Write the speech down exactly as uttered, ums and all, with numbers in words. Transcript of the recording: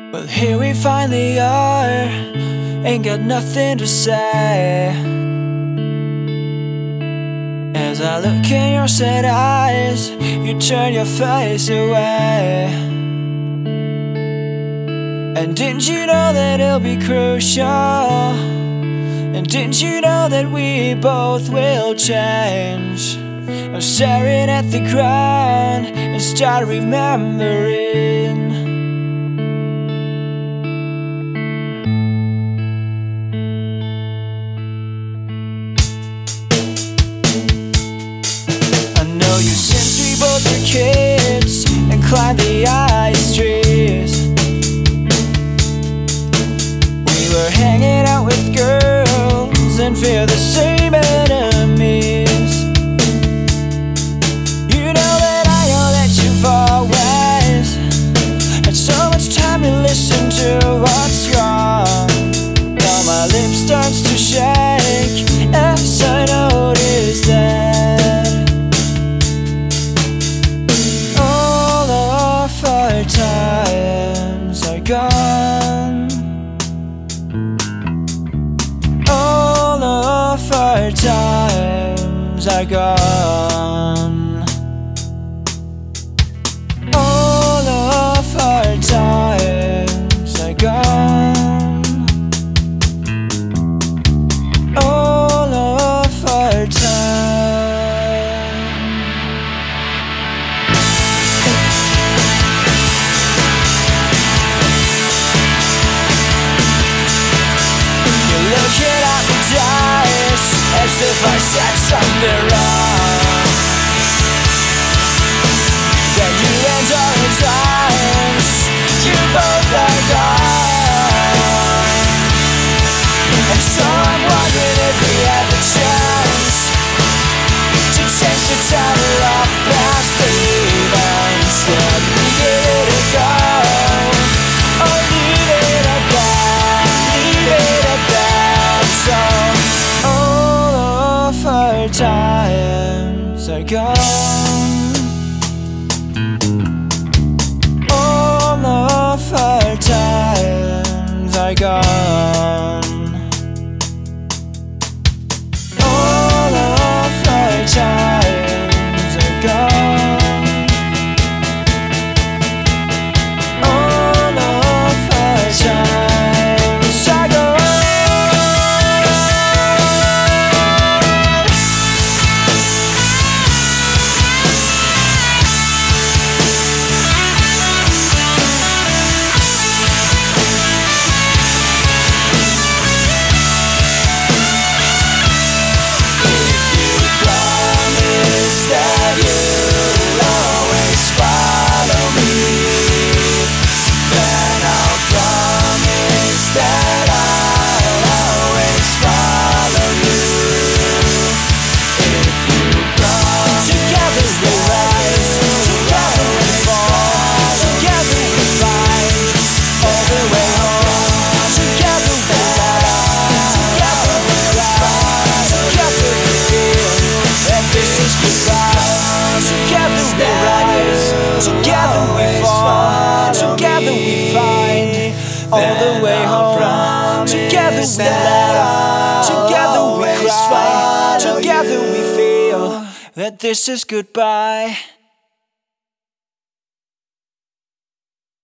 Well, here we finally are, ain't got nothing to say. As I look in your sad eyes, you turn your face away. And didn't you know that it'll be crucial? And didn't you know that we both will change? I'm staring at the ground and start remembering. I know you since we both were kids and climbed the ice trees. We were hanging out with girls and fear the same enemies. You know that I know that you've always had so much time to listen to what's wrong. Now my lip starts to shake as I notice that all of our times are gone. All of our times are gone. All of our times are gone. All of our time. You're looking at me dice as if I said something wrong. Then you end all the times you both are gone. And so I'm wondering if we have a chance to change the title of past events. Should we give it a go or leave it at that? Leave it at that. So all of our times are gone. All of our times are gone. All of our times are gone. All of our times are gone. Together we fall, together we find all the way home. Together we laugh, together we cry, together we feel that this is goodbye.